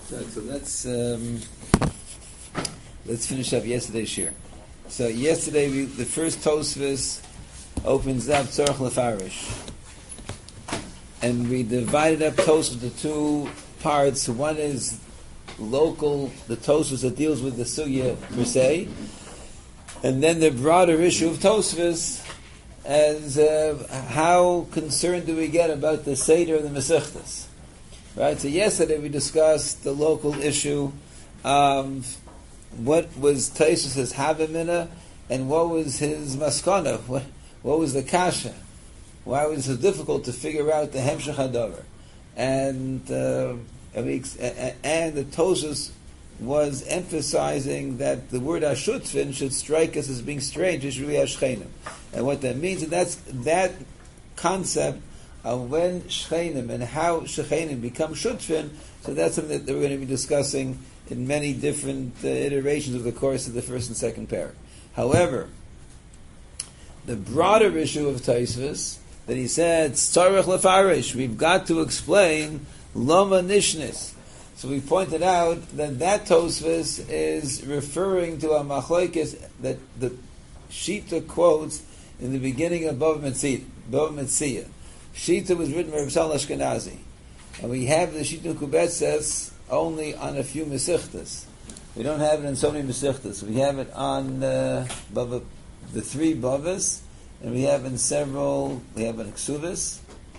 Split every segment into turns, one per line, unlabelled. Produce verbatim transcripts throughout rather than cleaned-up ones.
So, so let's um, let's finish up yesterday's shir. So yesterday, we, the first Tosfos opens up Tzorach Lefarish, and we divided up Tosfos into two parts. One is local, the Tosfos that deals with the sugya per se, and then the broader issue of Tosfos as uh, how concerned do we get about the Seder and the Masechtas. Right, so yesterday we discussed the local issue of what was Tosfos' Havamina and what was his Maskana, what, what was the Kasha, why was it so difficult to figure out the Hemshech HaDavar. And, uh, and the Tosfos was emphasizing that the word Ashutfin should strike us as being strange, it's really Ashchenim. And what that means, and that's that concept of when Shchenim and how Shchenim become Shutfin, so that's something that we're going to be discussing in many different uh, iterations of the course of the first and second parak. However, the broader issue of Tosfos, that he said, Tzarech Lefarish, we've got to explain Loma Nishnis. So we pointed out that that Tosfos is referring to a machlokes that the Shita quotes in the beginning of Bava Metzia. Shita was written by Rav Sal Ashkenazi, and we have the Shita Kubetzes only on a few Mesichtas. We don't have it in so many Mesichtas. We have it on uh, Bava, the three Bavas, and we have in several. We have an Ksuvas.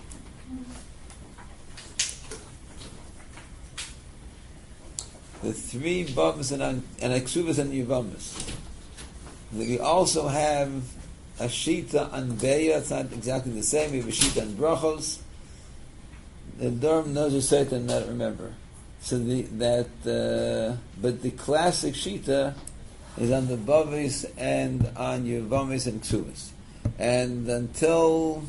The three Bavas and and Ksuvas and Yuvamas. We also have a Shita on Beya. It's not exactly the same. We have a Shita on Brachos. The Durham knows a certain, not remember. So the, that, uh, but the classic Shita is on the Bavis and on Yuvamis and Ksuvas. And until,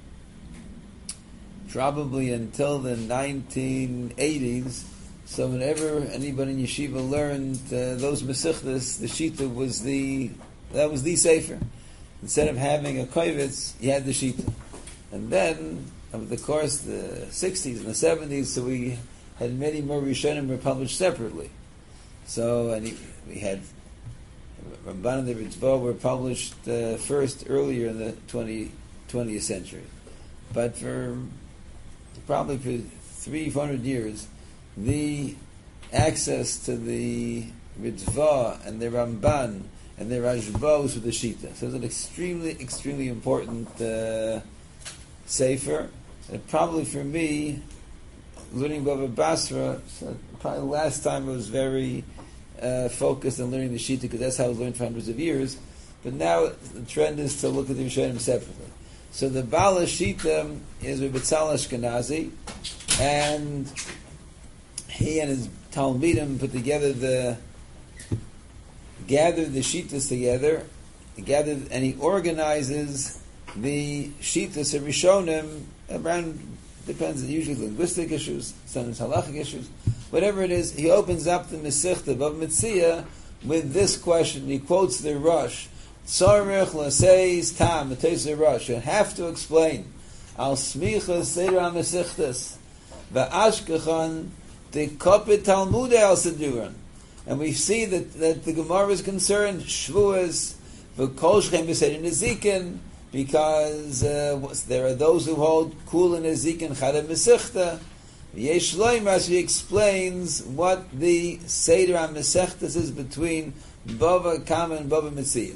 probably until the nineteen eighties, so whenever anybody in yeshiva learned uh, those Mesichtas, the Shita was the, that was the Sefer. Instead of having a kovetz, you had the Shita. And then, over the course of the sixties and the seventies, so we had many more Rishonim were published separately. So, and he, we had Ramban and the Ritzvah were published uh, first earlier in the twentieth century. But for probably for three, four hundred years, the access to the Ritzvah and the Ramban and the Rashbos with the Shita. So it's an extremely, extremely important uh, sefer. And probably for me, learning Bava Basra, so probably the last time I was very uh, focused on learning the Shita, because that's how I was learned for hundreds of years. But now the trend is to look at the Rishonim separately. So the Bala Shita is Rebbe Tzal Ashkenazi, and he and his Talmidim put together the gathered the Shitas together, he gathered, and he organizes the Shitas of Rishonim around, depends, usually linguistic issues, sometimes halachic issues, whatever it is. He opens up the Mesichta of Metzia with this question. He quotes the Rosh, Tzarech l'seis tam, the Tosfos Rosh. You have to explain al smicha seder ha-Mesichtas va'ashkechan de kopit talmudei al seduran. And we see that, that the Gemara is concerned, Shvuas, v'kol shchem b'seder nezikin, because uh, there are those who hold kul and nezikin chadav mesichta. Yesh loimar, he explains what the Seder HaMesechtas is between Bava Kama and Bava Metzia.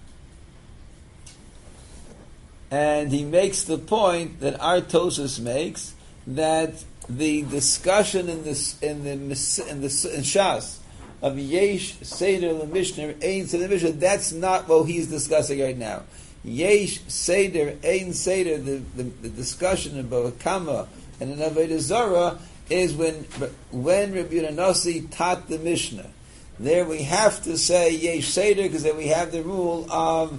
And he makes the point that our Tosfos makes, that the discussion in this in the in the in Shas of Yesh Seder LeMishnah, Ein Seder LeMishnah, that's not what he's discussing right now. Yesh Seder, Ein Seder, the, the, the discussion of Bava Kama and in Avodah Zarah is when when Rabbi Yehuda Nasi taught the Mishnah. There we have to say Yesh Seder, because then we have the rule of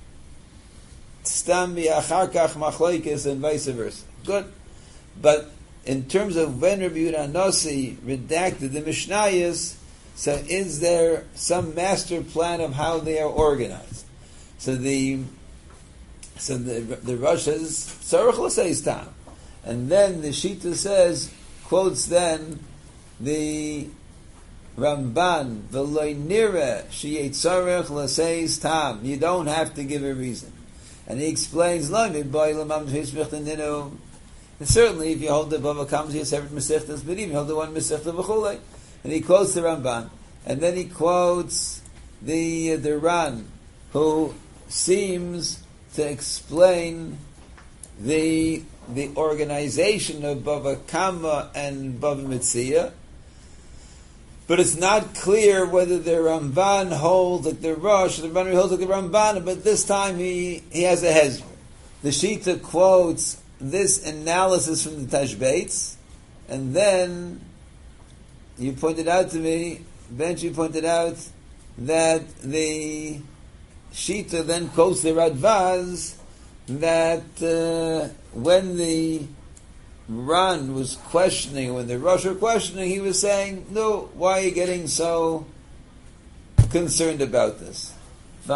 Stam B'Achar Kach Machlokes and vice versa. Good. But in terms of when Rabbi Yehuda Nasi redacted the Mishnayos, so is there some master plan of how they are organized? So the so the the Rosh says Tzarech l'seis tam, and then the Shita says, quotes then the Ramban, v'loy nira sheyetzarech l'seis tam. You don't have to give a reason. And he explains, lo midbay l'mam ninu. And certainly, if you hold the Bava Kama, you have separate Masechtas, but even hold the one Masechta v'chulei. And he quotes the Ramban. And then he quotes the, uh, the Ran, who seems to explain the the organization of Bava Kama and Bava Metzia, but it's not clear whether the Ramban holds like the Rosh, or the Ramban holds like the Ramban, but this time he, he has a hezbollah. The Shita quotes this analysis from the Tashbates, and then you pointed out to me, Benji pointed out, that the Shita then quotes the Radvaz, that uh, when the Ran was questioning, when the Rosh were questioning, he was saying, no, why are you getting so concerned about this? He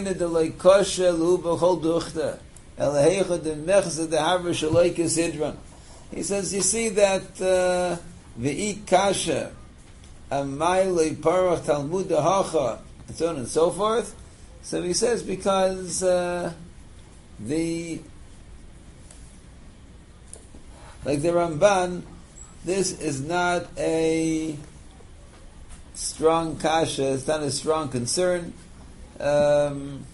says, you see that V'ik kasha amaylei parach talmud hacha, and so on and so forth. So he says, because uh, the like the Ramban, this is not a strong kasha, it's not a strong concern um,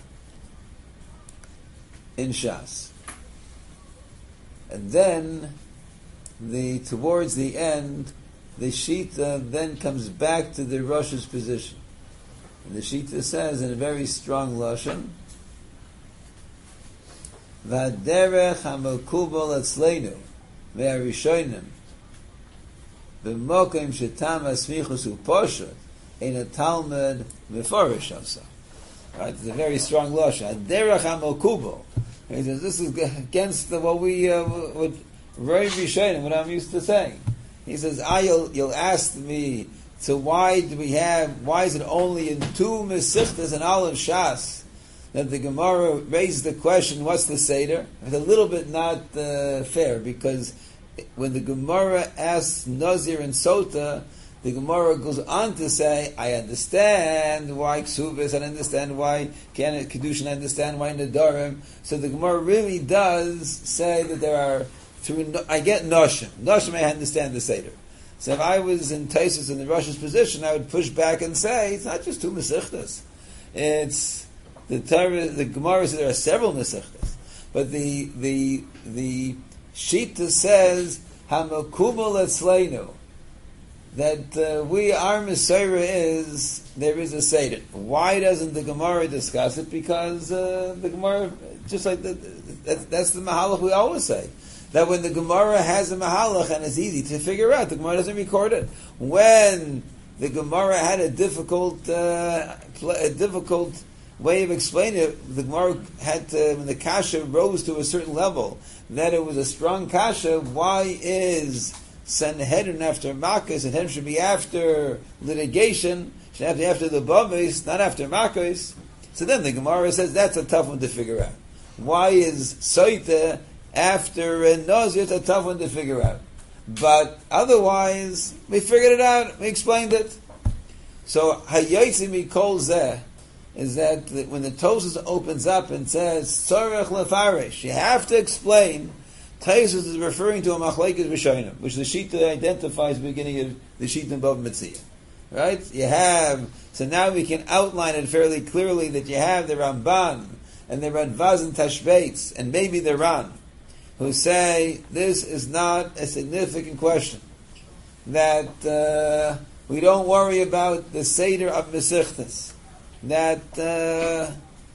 in Shas. And then the towards the end, the Shita then comes back to the Rosh's position. And the Shita says in a very strong lashon, "V'derech hamakubal atzleinu ve'arishonim b'mokim shetam asmichus u'poshut in a Talmud meforish also." Right, it's a very strong lashon. V'derech hamakubal. He says this is against the, what we uh, what very rishonim, what I'm used to saying. He says, "Ah, you'll, you'll ask me, so why do we have? Why is it only in two Mesichtas and Aleph Shas that the Gemara raised the question, what's the Seder?" It's a little bit not uh, fair, because when the Gemara asks Nazir and Sota, the Gemara goes on to say, I understand why Ksubis, I understand why Kedushin, I understand why Nadarim. So the Gemara really does say that there are, through, I get Noshim. Noshim, I understand the Seder. So if I was in Taisus in the Rosh's position, I would push back and say, it's not just two Mesichtas. It's, the Torah, the Gemara says there are several Mesichtas. But the, the, the Shita says, Hamakubal Etzleinu, that uh, we, our Messiah is, there is a Seder. Why doesn't the Gemara discuss it? Because uh, the Gemara, just like the, that, that's the Mahalach we always say. That when the Gemara has a Mahalach and it's easy to figure out, the Gemara doesn't record it. When the Gemara had a difficult, uh, a difficult way of explaining it, the Gemara had to, when the Kasha rose to a certain level, that it was a strong Kasha, why is Sanhedrin after Makkos? Sanhedrin should be after litigation, should have to be after the Bavis, not after Makkos. So then the Gemara says that's a tough one to figure out. Why is Soita after a Nazir? It's a tough one to figure out. But otherwise, we figured it out, we explained it. So Hayotzi Mikol Zeh is that when the Tosas opens up and says Tzorech Lefarish, you have to explain. Tosas is referring to a Machlekes Rishonim, which the Shita identifies beginning of the Shita above Metzia. Right? You have, so now we can outline it fairly clearly that you have the Ramban and the Radvaz and Tashbates and maybe the Ran, who say this is not a significant question. That uh, we don't worry about the Seder of Mesichtas. That uh,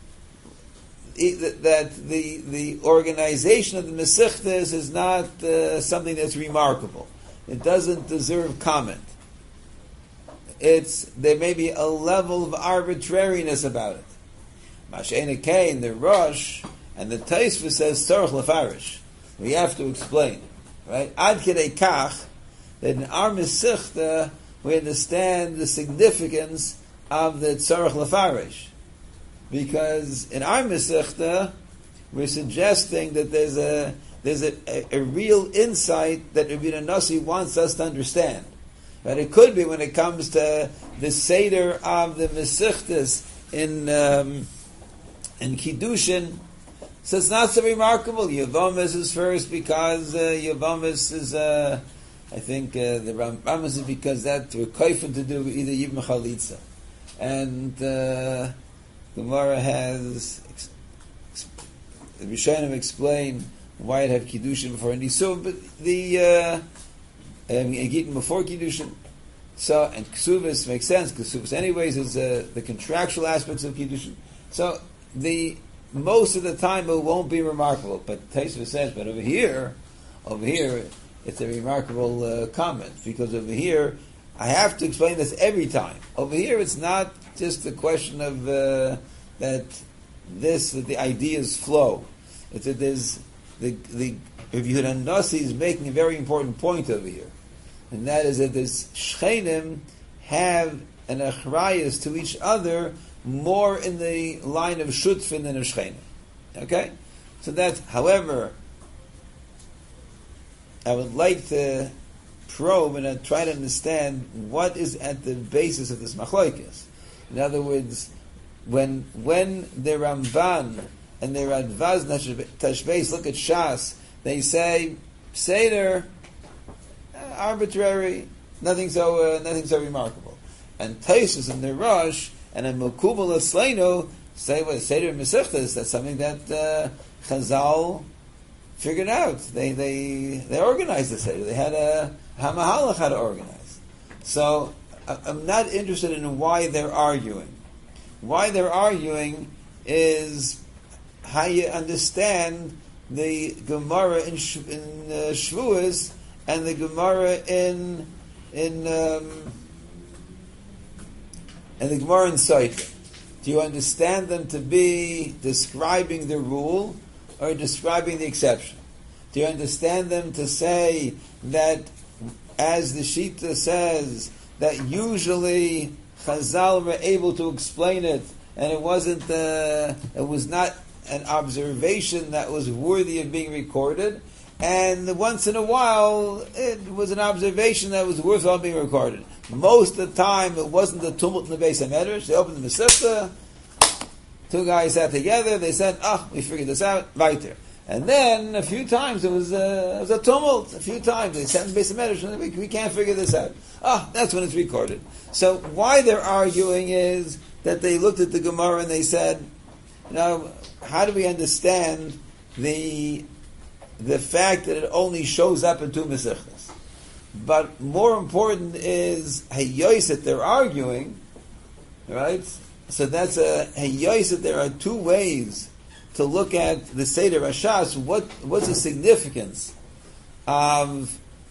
that the the organization of the Mesichtas is not uh, something that's remarkable. It doesn't deserve comment. It's there may be a level of arbitrariness about it. Mash'ena Kain, the Rosh, and the Taisva says Tzorech Lefarish. We have to explain, right? Ad Kedei Kach, that in our Mesichta we understand the significance of the Tzorech Lefarish. Because in our Mesichta, we're suggesting that there's a there's a, a, a real insight that Rabbi Nasi wants us to understand. But it could be when it comes to the Seder of the Mesichtas in um, in Kiddushin. So it's not so remarkable. Yavamas is first because uh, Yavamas is, uh, I think, uh, the Rambam is because that we're kaifin to do either Yibam Chalitza. And uh, Gemara has, ex- ex- the Rishonim explain why it had Kiddushin before Nisur, but the, uh, um, Gittin before Kiddushin. So, and Ksuvas makes sense, Ksuvas anyways is uh, the contractual aspects of Kiddushin. So, the most of the time it won't be remarkable, but Taisva says, but over here, over here, it's a remarkable uh, comment, because over here, I have to explain this every time. Over here, it's not just a question of uh, that this, that the ideas flow. It's that there's, the, the, Rav Yehuda Nasi is making a very important point over here, and that is that this Shchenim have an achrayas to each other more in the line of shutfin than of shchenim. Okay? So that, however, I would like to probe and uh, try to understand what is at the basis of this machlokes. In other words, when when the Ramban and the Radvaz Tashbeis look at Shas, they say, Seder, uh, arbitrary, nothing so uh, nothing so remarkable. And Taisus and the Rosh and a Mekubal Asleinu say, well, Seder Mesechtas, that's something that uh, Chazal figured out. They they they organized the Seder. They had a Hamahalach how to organize. So I'm not interested in why they're arguing. Why they're arguing is how you understand the Gemara in, in uh, Shavuos and the Gemara in in um, and the Gemara in Sotah. Do you understand them to be describing the rule or describing the exception? Do you understand them to say that, as the Shita says, that usually Chazal were able to explain it, and it wasn't, uh, it was not an observation that was worthy of being recorded, and once in a while it was an observation that was worthwhile being recorded. Most of the time it wasn't the tumult in the Beis HaMedrash. They opened the Mesivta, two guys sat together, they said, ah, we figured this out, weiter. And then a few times it was, uh, it was a tumult. A few times they sat in the Beis HaMedrash and we, we can't figure this out. Ah, that's when it's recorded. So why they're arguing is that they looked at the Gemara and they said, you know, how do we understand the the fact that it only shows up in two Mesechtas? But more important is Hayos that they're arguing, right? So that's a Hayos that there are two ways to look at the Seder Hashas. What what's the significance of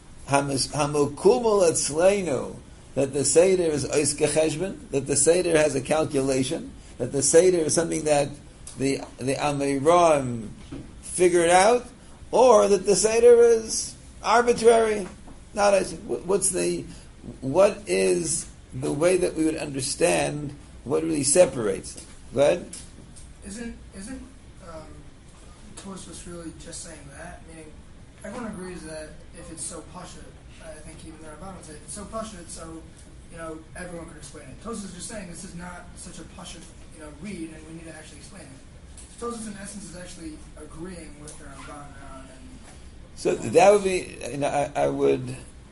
Hamukumul Etzleinu, that the Seder is Oiske Cheshbon, that the Seder has a calculation, that the Seder is something that the the Amiram figured out, or that the Seder is arbitrary. Not a, what's the what is the way that we would understand what really separates them? Go ahead.
Isn't isn't um, Tosfos really just saying that? Meaning, everyone agrees that if it's so pashut, I think even the Rabbanan say it's so pashut, so you know everyone can explain it. Tosfos is just saying this is not such a pashut, you know, read, and we need to actually explain it. So Tosfos, in essence, is actually agreeing with the Rabbanan.
So that would be, you know, I, I would,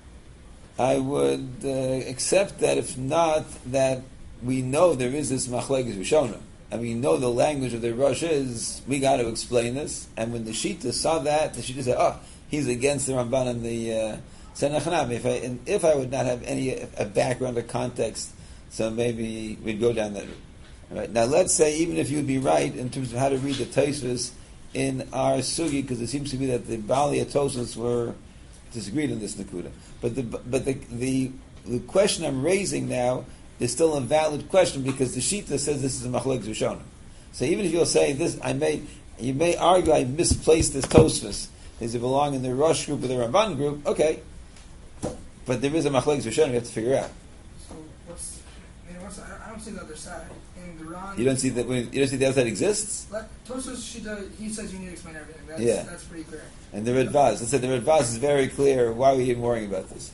I would uh, accept that. If not, that we know there is this machlekes rishonim, and we know the language of the Rosh is, we got to explain this. And when the Shita saw that, the Shita said, "Oh, he's against the Ramban and the uh, Senachanam." If I and if I would not have any a background or context, so maybe we'd go down that route. All right. Now, let's say even if you'd be right in terms of how to read the Tosfos in our sugi, because it seems to be that the Bali Tosfos were disagreed on this nakuda. But the but the, the the question I'm raising now is still a valid question, because the Shita says this is a machlokes rishonim. So even if you'll say this, I may you may argue I misplaced this Tosfos. Does it belong in the Rosh group or the Ramban group? Okay, but there is a machlokes rishonim you have to figure out.
So what's I mean, what's I don't see the other side.
You don't see that. You don't see the other side exists.
Tosfos Shita, he says you need to explain everything. That's,
yeah,
that's pretty clear.
And the Radvaz, let's say the Radvaz is very clear. Why are we even worrying about this?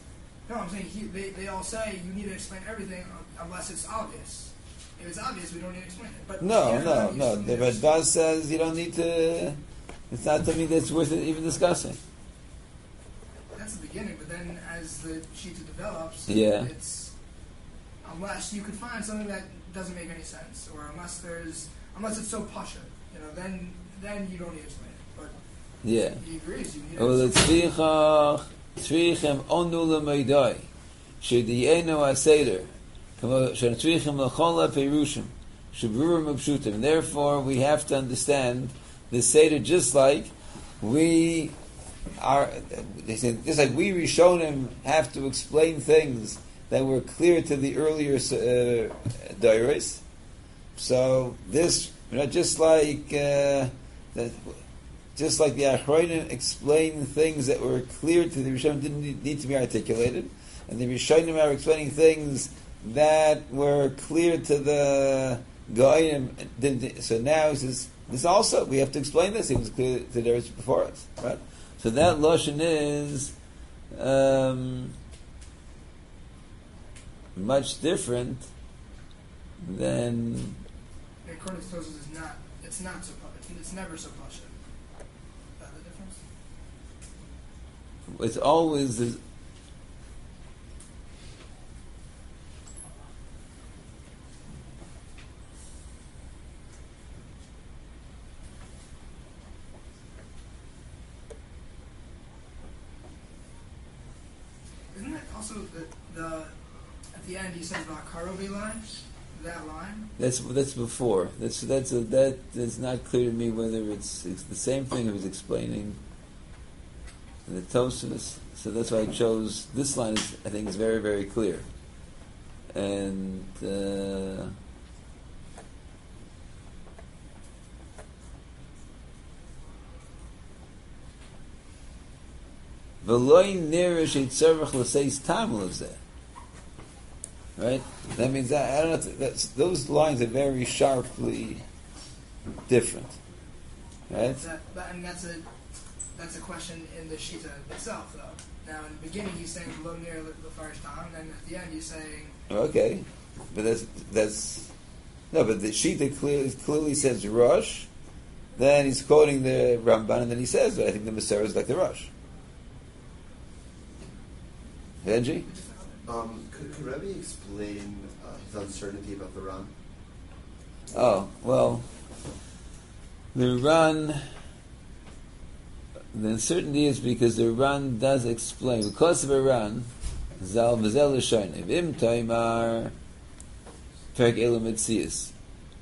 No, I'm saying he, they, they all say you need to explain everything unless it's obvious. If it's obvious, we don't need to explain it. But
No,
yeah,
no,
you
no.
still
The
need to-
Radbaz says you don't need to. It's not something that's worth it even discussing.
That's the beginning, but then as the Shita develops,
Yeah.
it's unless you could find something that doesn't make any sense, or unless there's unless it's so pasha, you know, then then you don't need to explain it. But
Yeah.
he agrees. You need to
Well,
explain
it's tzricha tzrichem onu l'meidai shediyenu aseder kamo shetzrichem l'chol ha'perushim shebrurim upshutim. And therefore, we have to understand the seder just like we are. They say just like we Rishonim have to explain things that were clear to the earlier uh, dairos. So this, you know, just like uh, that. Just like the Achronim explain things that were clear to the Rishonim didn't need, need to be articulated, and the Rishonim are explaining things that were clear to the Goyim. Didn't, so now this is this also we have to explain this. It was clear to the Rishonim before us, right? So that lashon is um, much different than.
according to Tosfos is not. It's not so. It's, it's never so pasha. That the difference?
It's always. Is,
Isn't that also the, the at the end he says Vakarovi line? That line?
That's that's before. That's that's a, that is not clear to me whether it's, it's the same thing he was explaining in the Tosfos. So that's why I chose this line. Is, I think is very very clear, and uh, v'loy nerish yitzarech l'seis tam lezeh. Right? That means that I don't know. If that's, those lines are very sharply different. Right?
That, that, and that's a that's a question in the Shita itself, though. Now, in the beginning, he's saying below near the, the first time, and then at the end, he's saying
Okay, but that's that's no. But the Shita clearly clearly says Rosh. Then he's quoting the Ramban, and then he says, "I think the Masorah is like the Rosh." Benji?
Um, could, could Rebbe explain uh, his uncertainty about the Ran?
Oh well, the Ran. The uncertainty is because the Ran does explain because of a Ran. Zal v'zel l'shonim im taimar perek elu mitzias.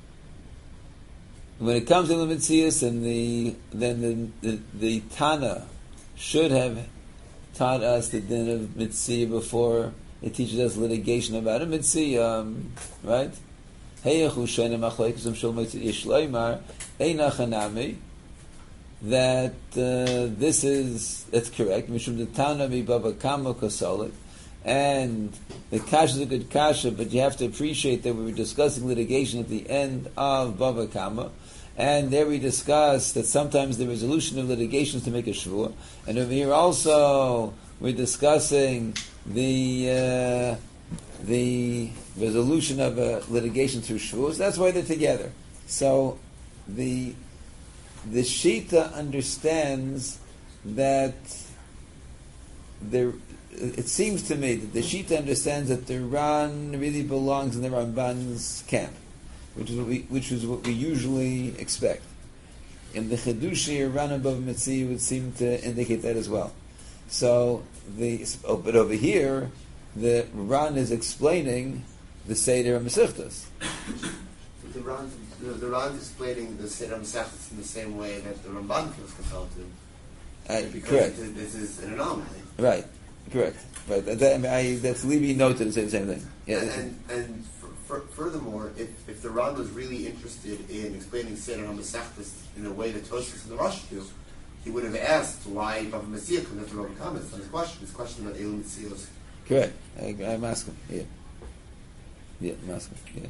When it comes to elu mitzias, and the then the, the the Tana should have taught us the din of mitzvah before it teaches us litigation about a mitzvah, um, right? Heyachu shena machlekes shel mitzvah yishloimar einachanami. That uh, this is that's correct. Mishum the Tana mi baba kama kosolik, and the kasha is a good kasha, but you have to appreciate that we were discussing litigation at the end of baba kama. And there we discussed that sometimes the resolution of litigation is to make a shvua. And over here also we're discussing the uh, the resolution of a litigation through shvua. So that's why they're together. So the the Shita understands that there. It seems to me that the Shita understands that the Ran really belongs in the Ramban's camp, which is what we, which is what we usually expect. In the Chedushi or Ran above Mitzvah would seem to indicate that as well. So the oh, but over here, the Ran is explaining the Seder of Masechtas.
The Ran, the, the Ran is explaining the Seder Masechtas in the same way that the Ramban feels compelled to.
Uh,
because
correct.
it- this is an anomaly.
Right. Correct. Right. That, that, I mean, I, that's Levi noted to say the same thing. Yeah.
And and f- f- furthermore, if, if the Ran was really interested in explaining Seder HaMasechtas in a way that Tosfos and the Rosh do, he would have asked why Bava Metzia couldn't have wrote comments on his question. His question about Elim Mitzios.
Correct. I, I'm asking. Yeah. Yeah, I'm asking. Yeah.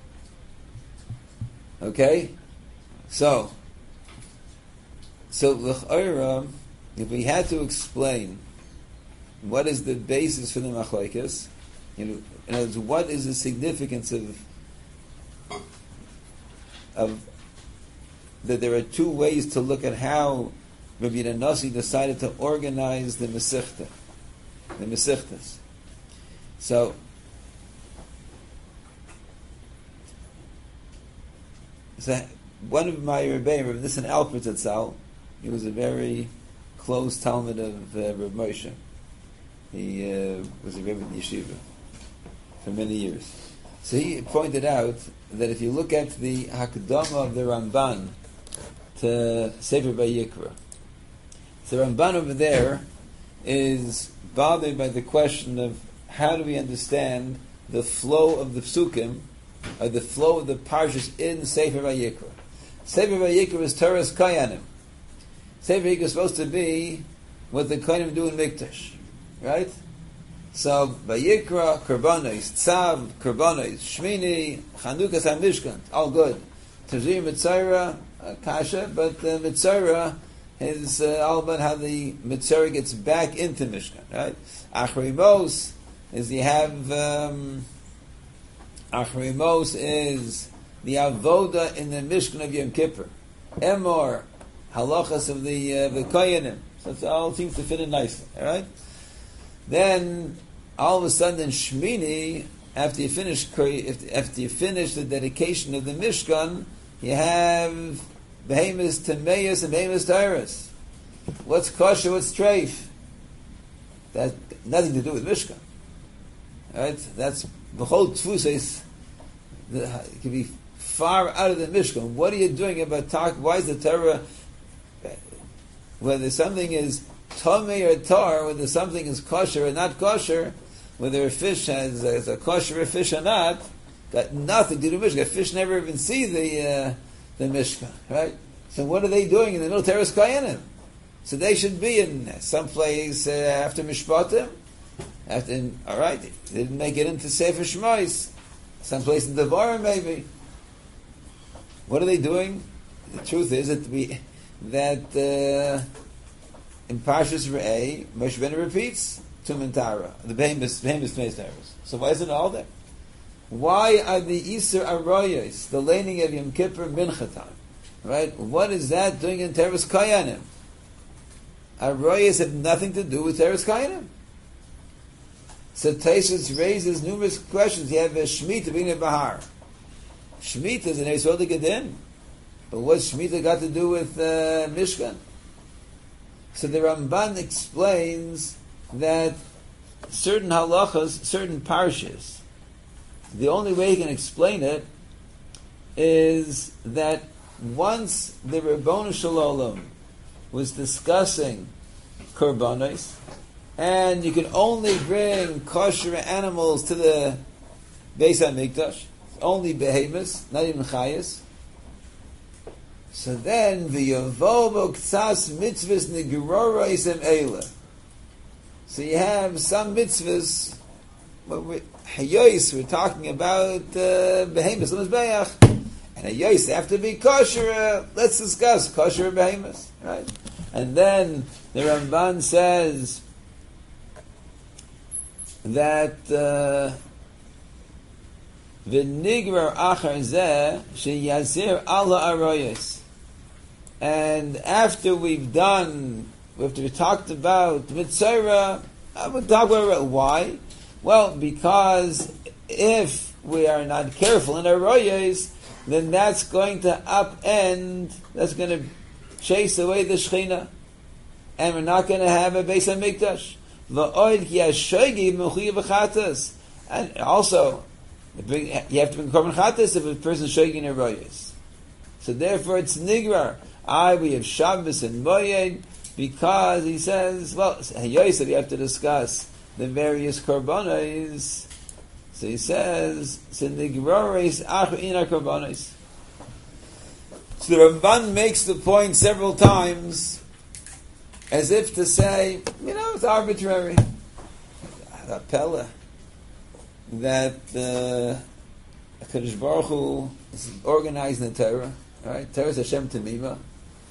Okay. So. So l'chayra, if we had to explain what is the basis for the machlokes? You know, in other words, what is the significance of of that there are two ways to look at how Rabbi Nasi decided to organize the Masechta, the Masechtas. So, so one of my Rebbeim, Rabbi Nissen Alpert Zatzal, he was a very close Talmud of uh, Rabbi Moshe. He uh, was a Rebbe in Yeshiva for many years. So he pointed out that if you look at the Hakdama of the Ramban to Sefer Vayikra, the Ramban over there is bothered by the question of how do we understand the flow of the psukim, or the flow of the parshas in Sefer Vayikra. Sefer Vayikra is Torah's Kayanim. Sefer Vayikra is supposed to be what the Kayanim do in Mikdash, right? So Vayikra, Korbanos, Tzav, Korbanos, Shmini, Chanukas HaMishkan, all good. Tazir Mitzayra, uh, Kasha, but uh, Mitzayra is uh, all about how the Mitzayra gets back into Mishkan, right? Achrimos is you have um, Achrimos is the avoda in the Mishkan of Yom Kippur. Emor, halachas of the uh, the Koyanim. So it all seems to fit in nicely, all right? Then all of a sudden in Shmini, after you finish after you finish the dedication of the Mishkan, you have Behemoth Tameus and Behemoth Tyrus. What's kosher? What's treif? That nothing to do with Mishkan, right? That's the whole tfusas. It can be far out of the Mishkan. What are you doing about talk? Why is the Torah? Whether something is Tomei or tar, whether something is kosher or not kosher, whether a fish has is a kosher fish or not, got nothing to do with Mishkan. Fish never even see the uh, the Mishkan, right? So what are they doing in the middle of Teres Kayanim? So they should be in some place uh, after Mishpatim. After, in, all right, they didn't make it into Sefer Shmois. Some place in Devarim maybe. What are they doing? The truth is that we that uh, in Parshas Re'eh, Moshe Rabbeinu repeats Tum and Tara, the famous famous Meis. So why is it all there? Why are the Isser Arroyos, the laning of Yom Kippur, Mincha time? Right? What is that doing in Teres Kayanim? Arroyos have nothing to do with Teres Kayanim. So Taisus raises numerous questions. You have a Shemitah being a Bahar. Shemitah is an Eisol to get in. But what's Shemitah got to do with uh, Mishkan? So the Ramban explains that certain halachas, certain parshas, the only way he can explain it is that once the Ribono Shel Olam was discussing korbanos, and you can only bring kosher animals to the Beis HaMikdash, only behemoths, not even chayas. So then, v'yavovo k'tzas mitzvahs nigroros em eila. So you have some mitzvahs. Hayos, we're talking about uh, behemoths on Mizbeach, and hayos have to be kosher. Uh, let's discuss kosher behemoths, right? And then the Ramban says that v'nigrar achar zeh sheyazir ala arayos. And after we've done, after we talked about Mitzayra, I would talk about why. Well, because if we are not careful in our royas, then that's going to upend, that's going to chase away the Shechina, and we're not going to have a Beis HaMikdash. And also, you have to bring Korban Chatas if a person is shogig in a royas. So therefore, it's nigrar. I we have Shabbos and Moed because he says, well, Hayos, we have to discuss the various korbanos. So he says, so nigrares ach ina korbanos. So the Ramban makes the point several times, as if to say, you know, it's arbitrary. Pella that uh, Kadosh Baruch Hu is organizing the Torah, right? Torah is Hashem Tamima.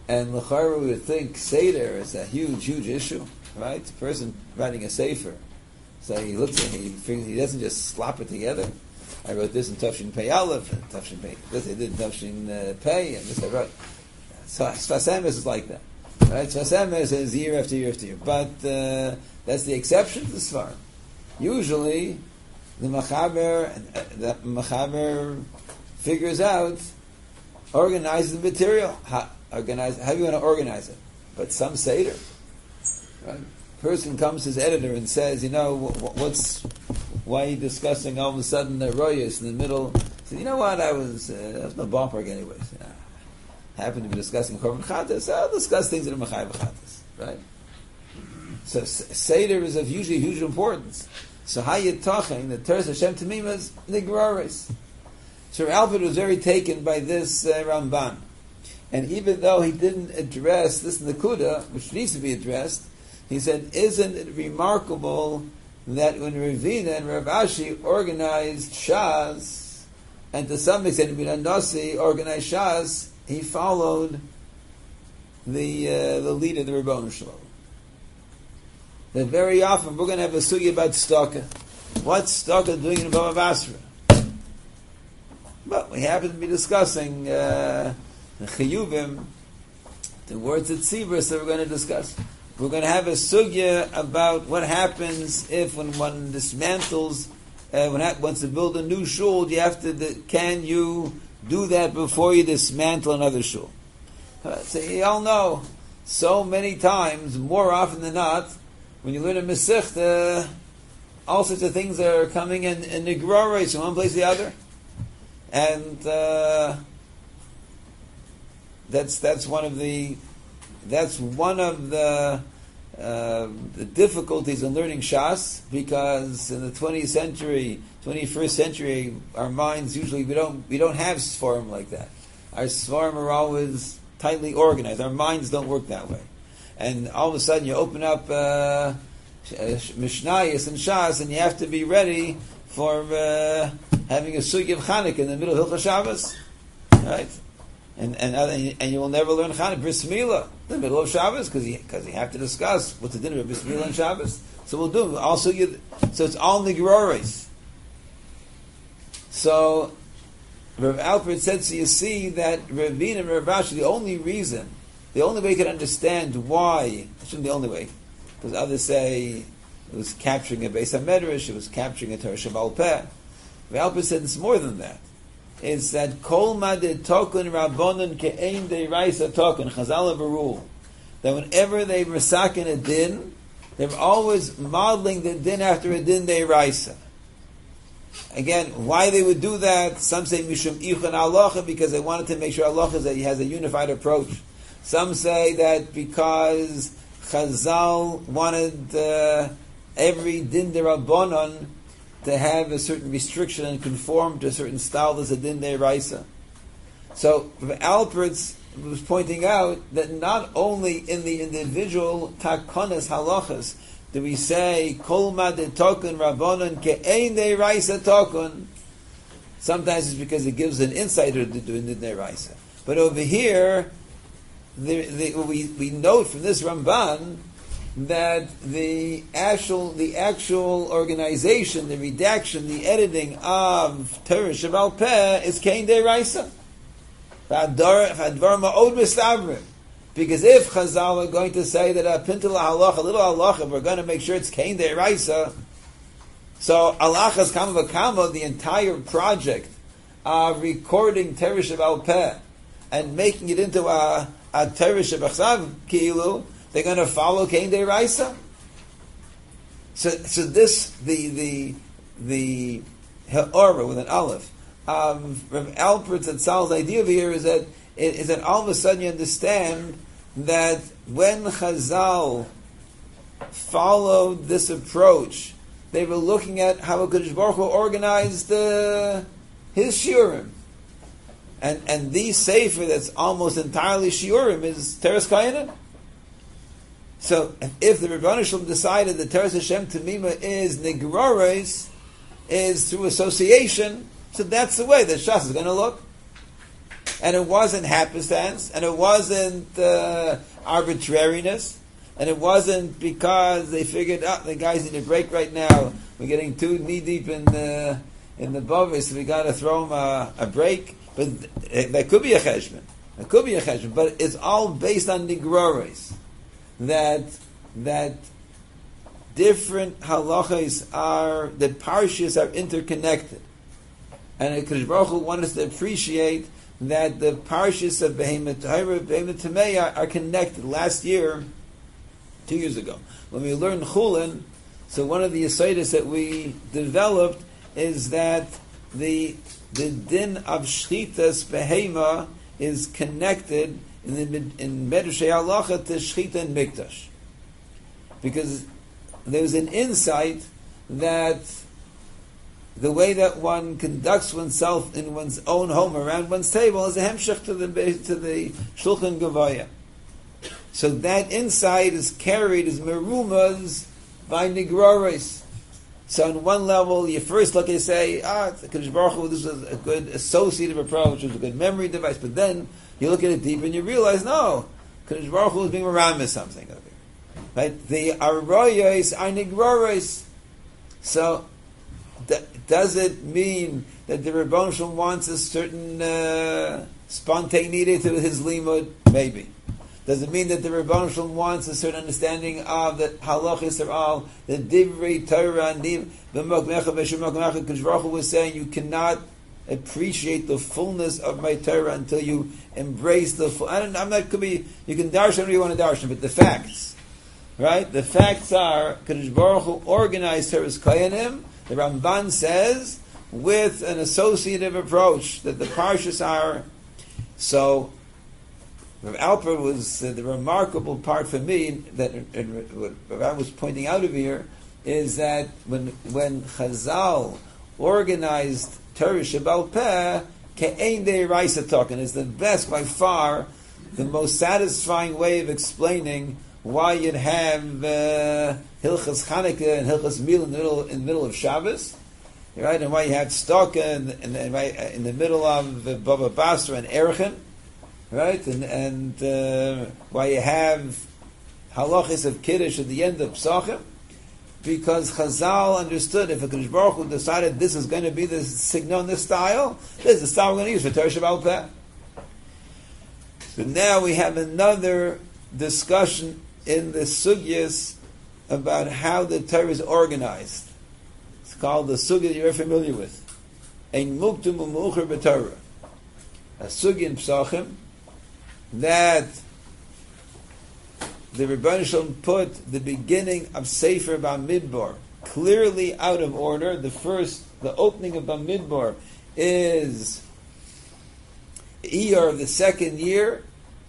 And l'chara we would think Seder is a huge, huge issue, right? A person writing a sefer, so he looks at it, he figures, he doesn't just slap it together. I wrote this in Tafshin Pei Aleph, and Tafshin Pei, this I did in Tafshin uh, Pei, and this I wrote. So Sfas Emes is like that, right? Sfas Emes is year after year after year, but uh, that's the exception to the Sfar. Usually, the Machaber, uh, the Machaber figures out, organizes the material. How, organize, how do you want to organize it? But some Seder, right? Person comes to his editor and says, you know, what's, why are you discussing all of a sudden the Royas in the middle? He said, you know what, I was, uh, I was in the ballpark anyways. You know, I happened to be discussing Korban Chatas, so I'll discuss things that are Machai Chatas, right? So Seder is of usually huge importance. So how you talking, the Teres Hashem Tamima is Nigraris. So Alfred was very taken by this uh, Ramban. And even though he didn't address this Nakuda, which needs to be addressed, he said, isn't it remarkable that when Ravina and Rav Ashi organized Shas, and to some extent Bin Nasi organized Shas, he followed the uh, the lead of the Rebbeinu Shalom. That very often we're going to have a sugi about Staka. What's Staka doing in Bava Basra? But we happen to be discussing uh, the Chiyuvim, the words at Tzibris that we're going to discuss. We're going to have a sugya about what happens if when one dismantles, uh, when ha- wants to build a new shul, you have to, the, can you do that before you dismantle another shul? Uh, so you all know, so many times, more often than not, when you learn a Masechta, all sorts of things are coming in, in Nigraris from one place to the other. And uh, that's that's one of the That's one of the uh, the difficulties in learning Shas, because in the twentieth century, twenty-first century, our minds usually we don't we don't have Sfarim like that. Our Sfarim are always tightly organized. Our minds don't work that way, and all of a sudden you open up uh, Mishnayos and Shas, and you have to be ready for uh, having a sugi of Chanukah in the middle of Hilchos Shabbos, right? And and and you will never learn Chanukah Bris Milah in the middle of Shabbos because you because you have to discuss what's the dinner of Bris Milah on Shabbos. So we'll do it. Also, you, so it's all Nigraris. So Rav Alpert said, so you see that Ravina and Rav Ashi, the only reason, the only way you can understand why, it shouldn't be the only way, because others say it was capturing a Beis HaMedrash, it was capturing a Torah Shabbal Peh. Rav Alpert said it's more than that. It's that Kol Madid Tokun Rabbonon Ke'ein Deiraisa Tokun, Chazal have a rule, that whenever they resakin a din, they're always modeling the din after a din Deiraisa. Again, why they would do that? Some say Mishum Ichon Halacha, because they wanted to make sure Halacha has a unified approach. Some say that because Chazal wanted uh, every din Rabbonon to have a certain restriction and conform to a certain style as a din de'iraisa. So Alpertz was pointing out that not only in the individual takonas halachas do we say kol ma de tokun rabbonon ke'ein de'iraisa tokun. Sometimes it's because it gives an insight to doing the de'iraisa. But over here, the, the, we we note from this Ramban that the actual the actual organization, the redaction, the editing of Torah Shabbal Peh is Kein Deiraisa. Because if Chazal are going to say that a pintel halacha, a little halacha, we're going to make sure it's Kein Deiraisa, so halachas kama v'kama, the entire project of recording Torah Shabbal Peh and making it into a, a Torah Shabbachsav Kilu, they're going to follow Kein Deiraisa. So, so this the the the Ha'ora with an aleph. Um, Rav Alpert's and Sal's idea of here is that is that all of a sudden you understand that when Chazal followed this approach, they were looking at how HaKadosh Baruch Hu organized uh, his shiurim, and and the sefer that's almost entirely shiurim is Teres Kayanim. So, if the Rebbeinu Shalom decided that Teres Hashem Tamima is Nigraris, is through association, so that's the way that Shas is going to look. and it wasn't happenstance, and it wasn't uh, arbitrariness, and it wasn't because they figured, oh, the guys need a break right now. We're getting too knee deep in the in the bovah, so we got to throw them a, a break. But th- that could be a cheshbon. It could be a cheshbon, but it's all based on nigrores. That that different halachas are, the parshas are interconnected, and Kadosh Baruch Hu wants us to appreciate that the parshas of Behemoth Torah, Behemoth Tamei are, are connected. Last year, two years ago, when we learned Chulin, so one of the yesodis that we developed is that the the din of shchitas behema is connected in the in Medrashei Halacha to shchita and mikdash, because there's an insight that the way that one conducts oneself in one's own home around one's table is a hemshech to the to the Shulchan Gevaya. So that insight is carried as merumas by nigrores. So on one level, you first look and say, ah, Kadosh Baruch Hu, this is a good associative approach, it's a good memory device. But then you look at it deep and you realize, no, Kadosh Baruch Hu is being around with something over here. Right? The aroyos are nigrores. So th- does it mean that the Rebbeinu Shalom wants a certain uh, spontaneity to his limud? Maybe. Does it mean that the Rebbeinu Shalom wants a certain understanding of the halachis are all the divrei Torah and the Kadosh Baruch Hu was saying you cannot appreciate the fullness of my Torah until you embrace the full. I don't, I'm not could be you can darshan whatever you want to darshan, but the facts, right? The facts are Kadosh Baruch Hu organized Torah's Koyanim. The Ramban says with an associative approach that the parshas are so. Rav Alper was uh, the remarkable part for me that uh, what Rav was pointing out over here is that when when Chazal organized Torah Shebal Peh, Ke'ein De'iraisa talking is the best by far, the most satisfying way of explaining why you'd have uh, Hilchas Chanukah and Hilchas Mil in the middle in the middle of Shabbos, right? And why you have Stokah in, in, in, in the middle of uh, Bava Basra and Erechen. Right, and and uh, why you have halachis of kiddush at the end of Pesachim, because Chazal understood if a Kadosh Baruch Hu decided this is going to be the signal, this style, this is the style we're going to use for Torah Shebal Peh. So now we have another discussion in the sugyas about how the Torah is organized. It's called the sugya that you're familiar with, Ein Muktum U'Mu'ucher B'Torah, a sugya in Pesachim, that the Rebbeinu Shalom put the beginning of Sefer Bamidbar clearly out of order. The first, the opening of Bamidbar is Iyar of the second year,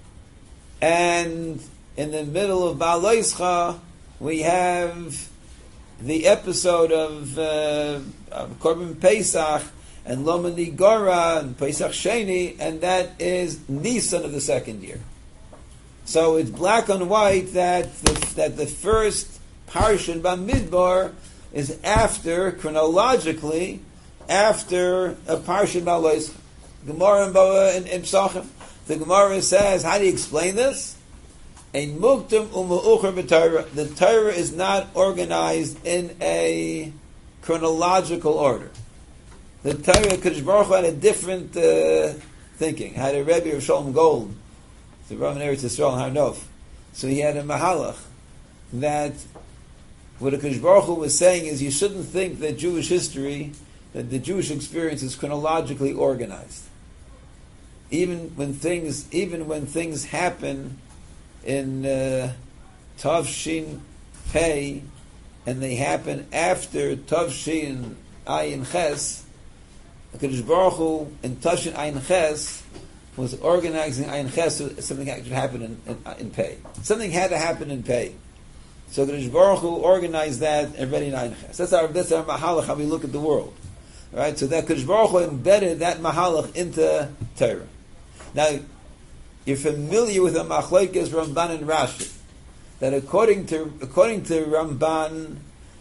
and in the middle of Ba'aloischa we have the episode of, uh, of Korban Pesach and Lomani Gora and Pesach Sheni, and that is Nisan of the second year. So it's black on white that the, that the first parsha in Bamidbar is after, chronologically, after a parsha in Ba'alois. Gemara in, Ba- in, in Pesachim. The Gemara says, how do you explain this? Ein muktam u'mu'ucher b'Torah. The Torah is not organized in a chronological order. The Torah, Kadosh Baruch Hu had a different uh, thinking. Had a Rebbe of Shalom Gold, the Roman Eretz Yisrael in Har Nof. So he had a mahalach that what the Kadosh Baruch Hu was saying is you shouldn't think that Jewish history, that the Jewish experience is chronologically organized. Even when things, even when things happen in uh, Tav Shin Pei, and they happen after Tav Shin Ayin Ches, Kadosh Baruch Hu in Tashin Ayin Ches was organizing Ayin Ches so something had to happen in, in, in Pei. Something had to happen in Pei. So Kadosh Baruch Hu organized that already in Ayin Ches. That's our that's our mahalach, how we look at the world. Right? So that Kadosh Baruch Hu embedded that mahalach into Torah. Now, you're familiar with the machlokes Ramban and Rashi. That according to according to Ramban,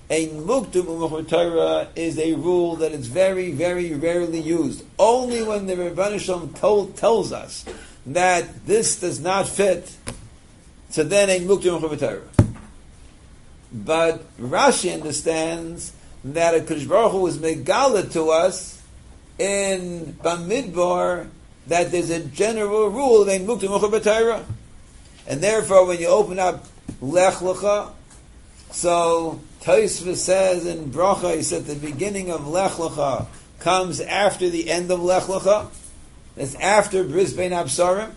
Ein muktum u'mechur Torah is a rule that is very, very rarely used. Only when the Rebbeinu Shalom told, tells us that this does not fit, so then ein muktum u'mechur Torah. But Rashi understands that a Kadosh Baruch Hu was megala to us in Bamidbar that there's a general rule of ein muktim u'mechur b'Torah, and therefore when you open up Lech Lecha, so Tosfos says in Bracha, he said the beginning of Lech Lecha comes after the end of Lech Lecha. It's after Bris Bein Absarim.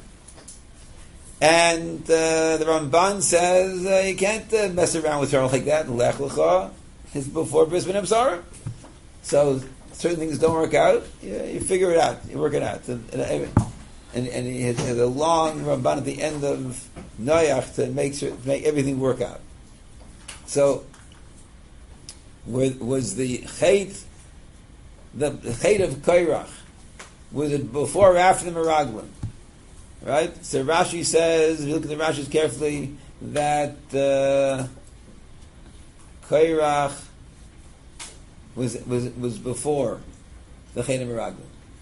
And uh, the Ramban says uh, you can't uh, mess around with Torah like that. Lech Lecha is before Bris Bein Absarim. So certain things don't work out. You, you figure it out. You work it out. And, and, and, and he has, has a long Ramban at the end of Noach to make sure, to make everything work out. So, was the chait, the chait of Kairach, was it before or after the Meraglim? Right? So Rashi says, if you look at the Rashis carefully, that uh, Kairach was was was before the chait of Meraglim,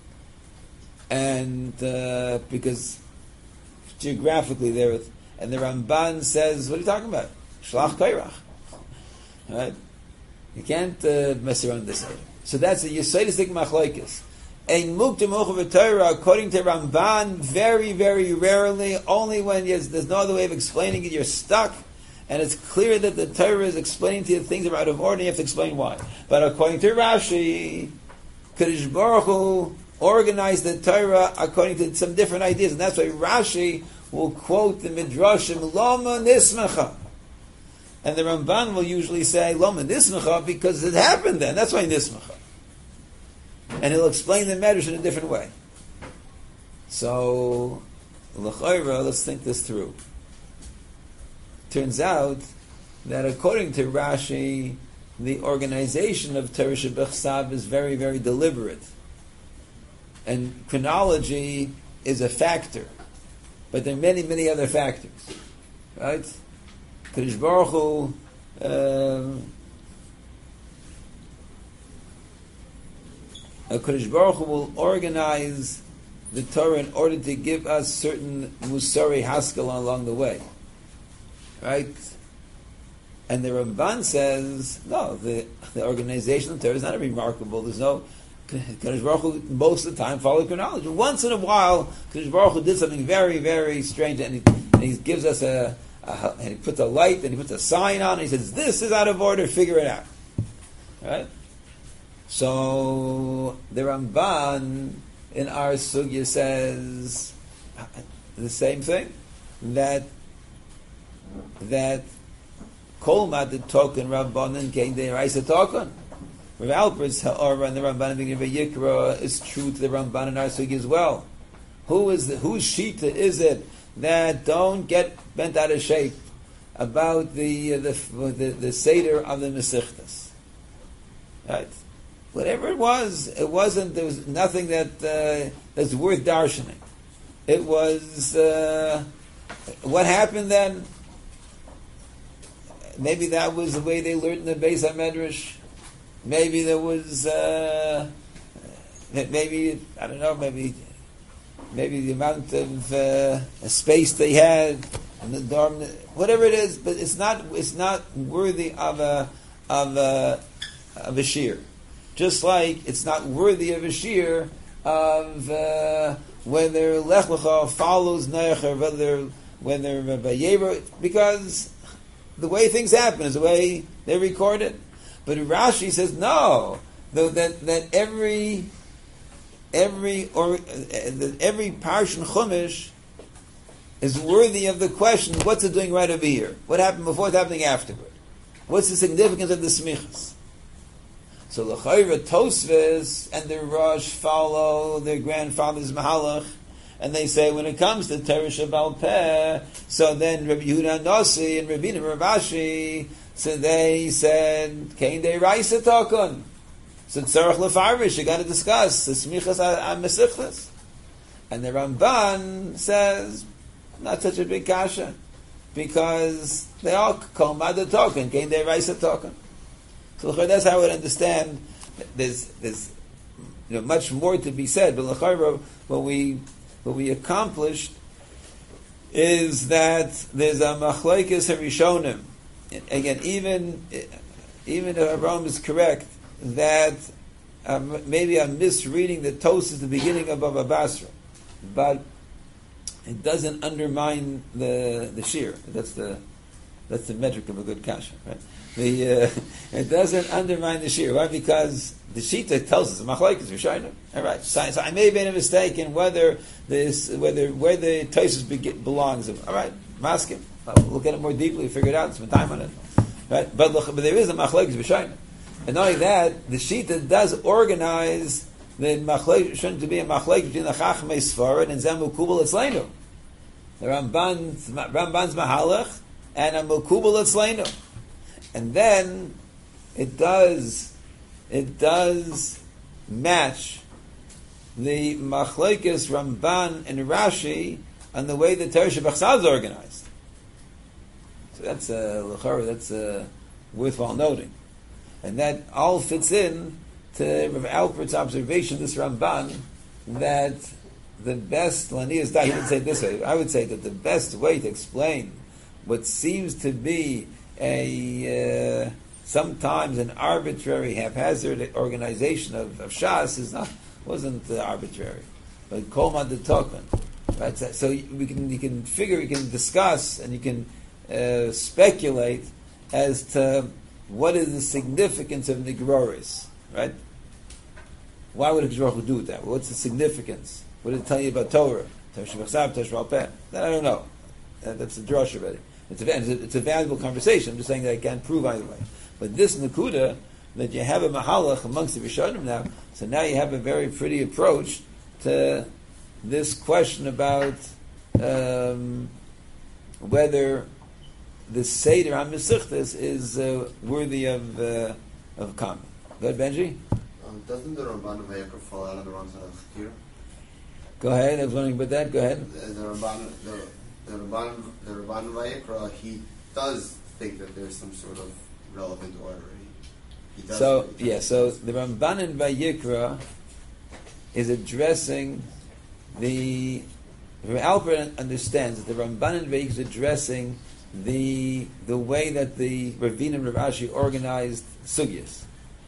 and uh, because geographically there, and the Ramban says, what are you talking about? Shlach Kairach. Right? You can't uh, mess around this. So that's a Yisraelistic machlokes. Ein muktim u'mechur Torah, according to Ramban, very, very rarely, only when there's, there's no other way of explaining it, you're stuck, and it's clear that the Torah is explaining to you things that are out of order, you have to explain why. But according to Rashi, Kadosh Baruch Hu organized the Torah according to some different ideas, and that's why Rashi will quote the Midrashim, Lama Nismacha. And the Ramban will usually say, Lama Nismacha, because it happened then. That's why Nismacha. And he'll explain the Medrash in a different way. So, L'chayra, let's think this through. Turns out that according to Rashi, the organization of Torah Shebechsav is very, very deliberate. And chronology is a factor. But there are many, many other factors. Right? Kadosh Baruch Hu, um, Kadosh Baruch Hu will organize the Torah in order to give us certain Musari Haskell along the way. Right? And the Ramban says, no, the, the organization of the Torah is not remarkable. There's no, Kadosh Baruch Hu most of the time followed chronology. Once in a while, Kadosh Baruch Hu did something very, very strange, and he, and he gives us a Uh, and he puts a light, and he puts a sign on, and he says, this is out of order, figure it out. Right? So, the Ramban in our Sugya says the same thing, that that Kol Mad Token Rabbanan Kein De Raisa Token. Rav Alper's Ha'ara and the Ramban in Yikra is true to the Ramban in our Sugya as well. Who is the, whose Shita is it that don't get bent out of shape about the uh, the, the the Seder of the Mesichtas? Right? Whatever it was, it wasn't. There was nothing that uh, that's worth darshaning. It was uh, what happened then. Maybe that was the way they learned in the Beis HaMedrash. Maybe there was. Uh, maybe I don't know. Maybe. Maybe the amount of uh, space they had in the dorm, whatever it is, but it's not it's not worthy of a of a of a shear. Just like it's not worthy of a shear of uh, whether Lech Lecha follows Noach or whether whether Vayera, because the way things happen is the way they record it. But Rashi says no, though that that every Every or uh, every Parshan Chumash is worthy of the question: what's it doing right over here? What happened before? What's happening afterward? What's the significance of the smichas? So l'chayra Tosfos and the Rosh follow their grandfather's mahalach, and they say when it comes to Torah Shebal Peh, so then Rabbi Yehuda Nossi and Rabbi Rav Ashi, so they said Kein De Raisa Tokon. So tzarech lefarish, you got to discuss the smichas on mesichtas, and the Ramban says not such a big kasha because they all kol mad token, came they raisa token. So that's how I would understand. There's there's you know much more to be said, but l'chayra, what we what we accomplished is that there's a machlokes harishonim. Again, even even if Abraham is correct that um, maybe I'm misreading the Tos at the beginning of Bava Basra, but it doesn't undermine the the shir. That's the that's the metric of a good kasha, right? The uh, it doesn't undermine the shir. Why? Because the shita tells us machlokes rishonim. All right, so, so I may have made a mistake in whether this whether where the Tosus belongs. All right, maskim. We'll look at it more deeply, figure it out, spend time on it. Right? But, but there is a machlokes b'shayna. And not only that, the Shita does organize the machlokes to be a machlokes between the Chachmei Sfarad and Zem Mukubal Etzleinu. The Ramban's, Ramban's Mahalach and a Mukubal Etzleinu. And then it does it does match the machlokes Ramban and Rashi on the way the Torah Shebachsad is organized. So that's a uh, that's uh, worthwhile noting, and that all fits in to Rav Alpert's observation. This Ramban that the best Lanias Da he didn't say it this way. I would say that the best way to explain what seems to be a uh, sometimes an arbitrary, haphazard organization of, of Shas is not wasn't uh, arbitrary, but Kol Mad Tokman. Right, so we can you can figure, you can discuss, and you can. Uh, speculate as to what is the significance of Nigroris, right? Why would a Baruch do that? What's the significance? What did it tell you about Torah? That I don't know. Uh, that's a drush already. It's a, it's, a, it's a valuable conversation. I'm just saying that I can't prove either way. But this Nakuda, that you have a Mahalach amongst the Rishonim now, so now you have a very pretty approach to this question about um, whether the Seder on Mesechtes is uh, worthy of uh, of comment. Go ahead, Benji.
Um, doesn't the Ramban of Vayikra fall out on the wrong side of the Chakir?
Go ahead. I was wondering about that. Go ahead.
The, the Ramban, the, the Ramban, the Ramban of Vayikra, he does think that there's some sort of relevant order. He, he does.
So yeah. So the Ramban in Vayikra is addressing the. Albert understands that the Ramban in Vayikra is addressing the the way that the Ravina and Rav Ashi organized sugyas.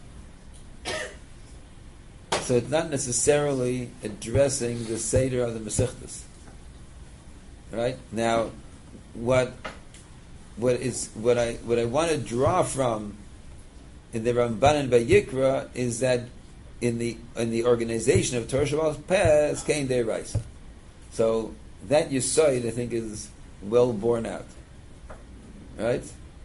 So it's not necessarily addressing the Seder of the Masechtas. Right? Now, what what is what I what I want to draw from in the Ramban and Vayikra is that in the in the organization of Torah Shabbat Pes came their Raisa. So that Yisoid, I think, is well borne out. Right?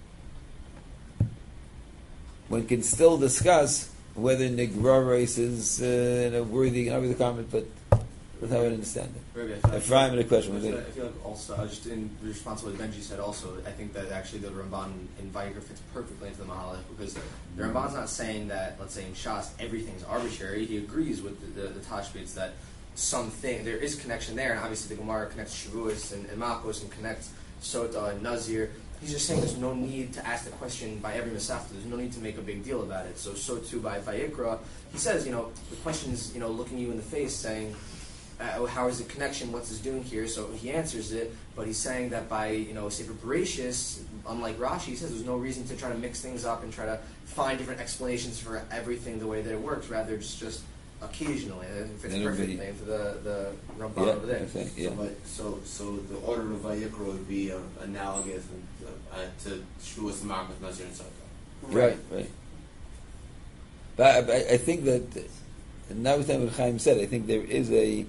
One can still discuss whether Nigroris is uh, a worthy, not worthy comment, but that's how I understand it.
Maybe I
If I have a question,
I feel, I feel like also, uh, just in response to what Benji said also, I think that actually the Ramban in Vayikra fits perfectly into the Mahalach, because the Ramban's not saying that, let's say in Shas, everything's arbitrary. He agrees with the, the, the Tashbits that something, there is connection there, and obviously the Gemara connects Shavuos and, and Makos and connects Sota and Nazir. He's just saying there's no need to ask the question by every Masafta. There's no need to make a big deal about it. So, so too by Vayikra, he says, you know, the question's, you know, looking you in the face saying, uh, how is the connection, what's this doing here? So he answers it, but he's saying that by, you know, Sefer Bereshis, unlike Rashi, he says there's no reason to try to mix things up and try to find different explanations for everything the way that it works. Rather, just just occasionally. It fits perfectly into the, the Ramban
yeah,
over there.
Okay, yeah.
So, so, so the order of Vayikra would be uh, analogous uh, to Shavuos and Makos, Nazir, and Sota.
Right, right. But I, I think that, notwithstanding what Chaim said, I think there is a,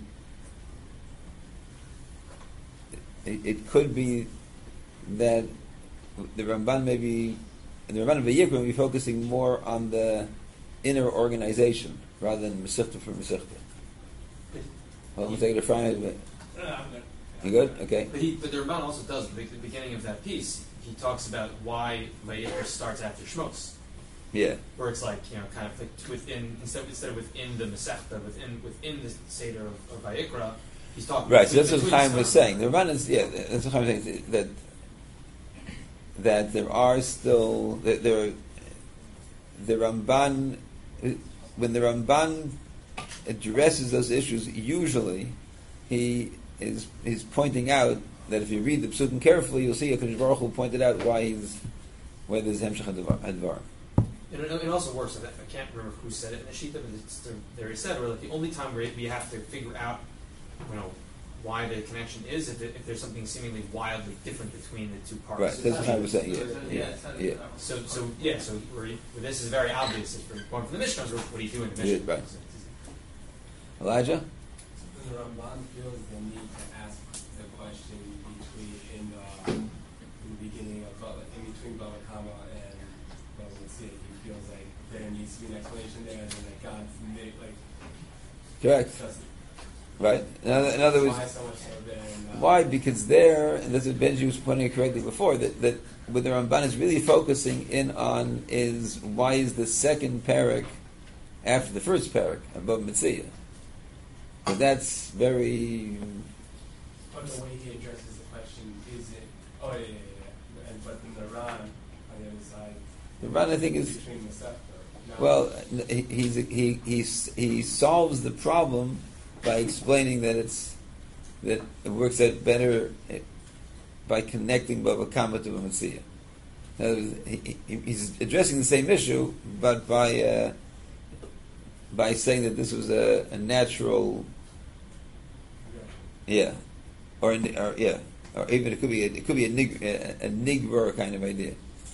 it, it could be that the Ramban may be, the Ramban of Vayikra may be focusing more on the inner organization rather than Masechta for Masechta. Well, we'll take it a Friday.
Uh, I'm good.
You good? Okay.
But, he, but the Ramban also does, at the beginning of that piece, he talks about why Vayikra starts after Shmos.
Yeah.
Where it's like, you know, kind of like within, instead of, instead of within the Masechta, within within the Seder of, of Vayikra, he's talking
Right, so that's
between
what Chaim was
stuff.
saying. The Ramban is, yeah, that's what Chaim was saying, that, that there are still, that there are, the Ramban, when the Ramban addresses those issues, usually he is he's pointing out that if you read the Psukim carefully, you'll see HaKadosh Baruch Hu pointed out why he's why there's Hemshech Hadvar.
And it, it also works. I can't remember who said it in the Shita, but it's the, there he said, where like the only time where we have to figure out, you know, why the connection is if, it, if there's something seemingly wildly different between the two parts.
Right, that's what I was saying. Yeah, yeah, yeah.
So, so yeah, so where he, where this is very obvious. If we're going from the Mishnah, what do you do in the Mishnah?
Yeah, right. Elijah?
The Ramban feels the need to ask the question between in, uh, in the beginning of uh, in between Bava Kama and Bava Metzia. He feels like there needs to be an explanation there, and then that God made like
correct.
Just,
right. In other, in other words,
why so much so there? And, uh,
why? Because there, and that's what Benji was pointing out correctly before, that that what the Ramban is really focusing in on is why is the second parak after the first parak above Metzia. But that's very.
But the way he addresses the question is it? Oh yeah, yeah, yeah. And but in the Ran on the other side,
The Ran, I think, is
between the Sefta. No.
well. He he's, he he he solves the problem by explaining that it's that it works out better by connecting Bava Kama to Bava Metzia. In other words, he, he, he's addressing the same issue, but by uh, by saying that this was a, a natural. Yeah, or, or yeah, or even it could be a, it could be a nig a, a nigver kind of idea.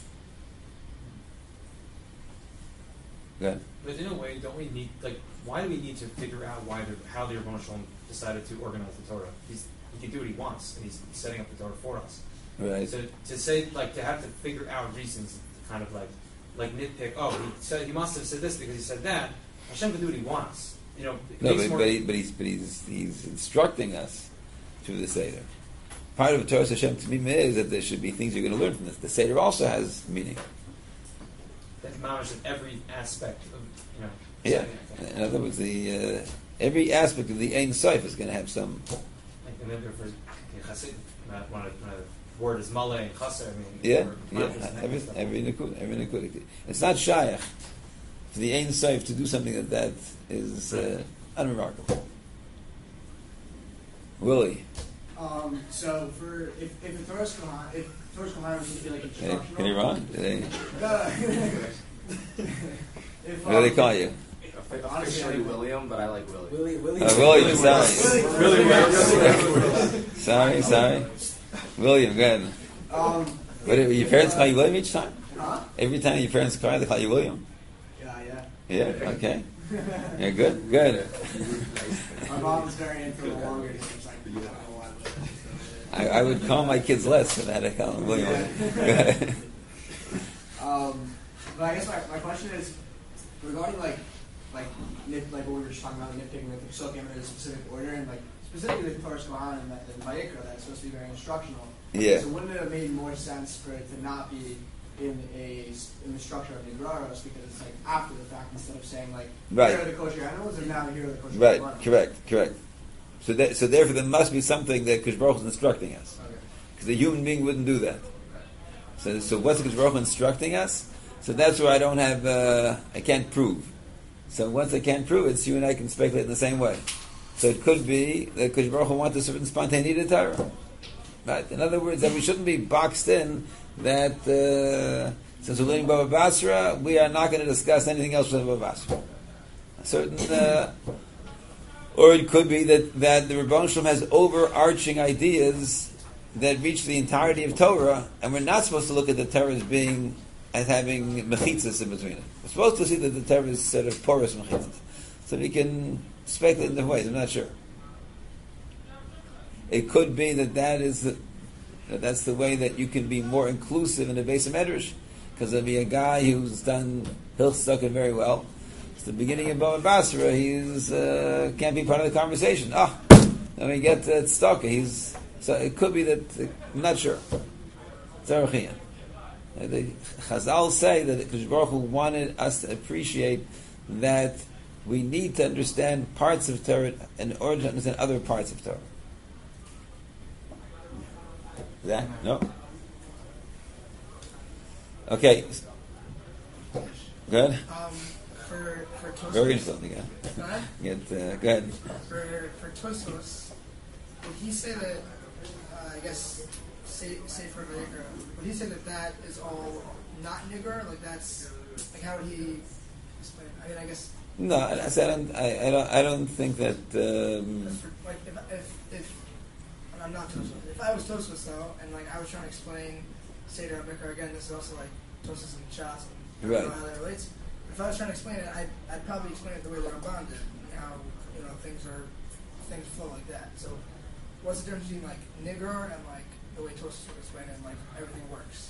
Go ahead.
But in a way, don't we need like why do we need to figure out why the how the Rebbeinu Shalom decided to organize the Torah? He's, he can do what he wants, and he's, he's setting up the Torah for us.
Right.
So to say like to have to figure out reasons, kind of like like nitpick. Oh, he said he must have said this because he said that. Hashem can do what he wants. You know. It
No,
makes
but,
more,
but, he, but he's but he's he's instructing us through the Seder. Part of Torah Hashem Tamim is that there should be things you're going to learn from this. The Seder also has meaning.
that mamish in every aspect of you know.
Yeah.
setting it.
In other words, the uh, every aspect of the Ein Sof is going to have some.
Like, and then for in Chassid, when I- when I- when the word is malay and chaser, I mean.
Yeah,
or
yeah.
mantras and that
Every
kind of stuff.
every nikud, every nikud. It's not shaykh for the Ein Sof to do something that that is uh, unremarkable. Willie,
Um, so for if if the Torah's Kohan, if Torah's Kohan was to be like
can,
instructional.
can you run? Did they,
if,
what do they
um,
call you?
Officially William, but I like Willie.
Willie, Willie,
Uh, William, sorry.
Willie, Willie,
Sorry, sorry. William, go ahead.
Um,
What, do your parents call you William each time?
huh?
Every time your parents call you, they call you William?
Yeah, yeah.
Yeah, okay. Yeah, good, good.
My mom was very into the longer names. Like, I don't know why. but-
I, I would call my kids less than that. I call them William. Go ahead.
Um, but I guess my, my question is regarding like like nit, like what we were just talking about, nitpicking with the psukim in a specific order, and like specifically with Torah Kohan and, and Vayikra, that's supposed to be very instructional.
Yeah.
So wouldn't it have made more sense for it to not be in a in the structure of the Agraros because it's like after the fact instead of saying like
Right.
here are the kosher animals and now here are the kosher
Right,
animals.
correct, correct. So, that, so therefore, there must be something that Kosh Baruch Hu is instructing us,
Okay.
because a human being wouldn't do that. So, so what's Kosh Baruch Hu instructing us? So that's where I don't have, uh, I can't prove. So once I can't prove it, so you and I can speculate in the same way. So it could be that Kosh Baruch Hu wants a certain spontaneity to Torah. Right? In other words, that we shouldn't be boxed in that uh, since we're learning Bava Basra, we are not going to discuss anything else with Bava Basra. A certain, uh, or it could be that, that the Rebbeinu Shalom has overarching ideas that reach the entirety of Torah, and we're not supposed to look at the Torah as being as having mechitzas in between it. We're supposed to see that the Torah is sort of porous mechitzas, so we can speculate in different ways. I'm not sure. It could be that that is the, that that's the way that you can be more inclusive in the base of Medrash, because there'll be a guy who's done Hilchstucken very well. It's the beginning of Bava Basra. He's uh, can't be part of the conversation. Ah, let me get uh, stuck. He's so it could be that uh, I'm not sure. Tzarachian. Uh, the Chazal say that Kosh Baruch Hu wanted us to appreciate that we need to understand parts of Torah in order to understand other parts of Torah. That no. Okay. Good.
Um, for for Tosfos.
Very interesting. Yeah.
Go ahead.
Get uh, go ahead.
For for Tosfos, would he say that? Uh, I guess say say for Vayikra, would he say that that is all not nigger? Like that's like how would he explain? I mean, I guess.
No, I, I said I don't. I, I don't. I don't think that. Um,
That's for, like if if if and I'm not Tosfos. If I was Tosfos though, and like I was trying to explain Seder HaBikra again, this is also like Tosfos and Shas, and I don't know how that relates. If I was trying to explain it, I'd, I'd probably explain it the way that Ramban did, and how you know things are things flow like that. So, what's the difference between like nigger and like the way Tosfos would explain it, and like everything works?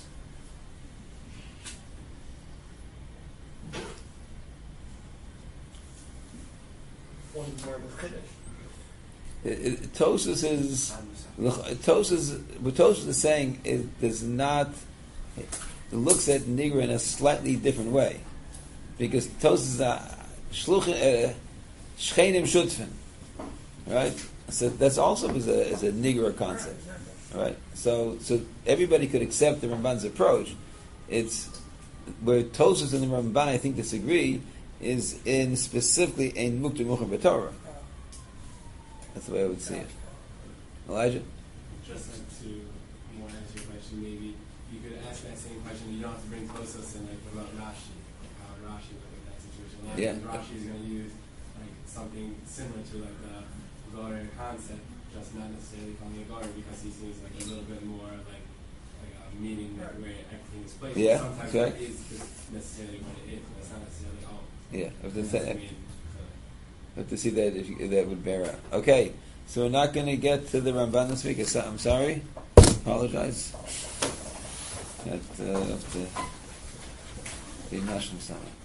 One's more of a chiddush.
it, it, Tosfos is Tosfos. What Tosfos is saying is does not. It looks at nigger in a slightly different way, because Tosfos is a shluchim shchenim shutfin, right? So that's also is a is a nigger concept, right? So so everybody could accept the Ramban's approach. It's where Tosfos and the Ramban I think disagree is in specifically in Mukta Muchar B'Torah. That's the way I would see it. Elijah?
Just like to more answer your question, maybe you could ask that same question. You don't have to bring closest and like what about Rashi, like how Rashi look at that situation. A lot
Yeah.
of times Rashi is going to use like something similar to like the Gorer concept, just not necessarily calling it Gorer because he seems like a little bit more like like a meaning that where everything is placed.
Yeah,
Sometimes
okay.
that is just necessarily what it is, but it's not necessarily all.
Yeah, if
It
that's
doesn't
that,
mean, so.
but to see that if, you, if that would bear out. Okay, so we're not going to get to the Ramban this week. I'm sorry. Apologize. Got uh, have to be national something.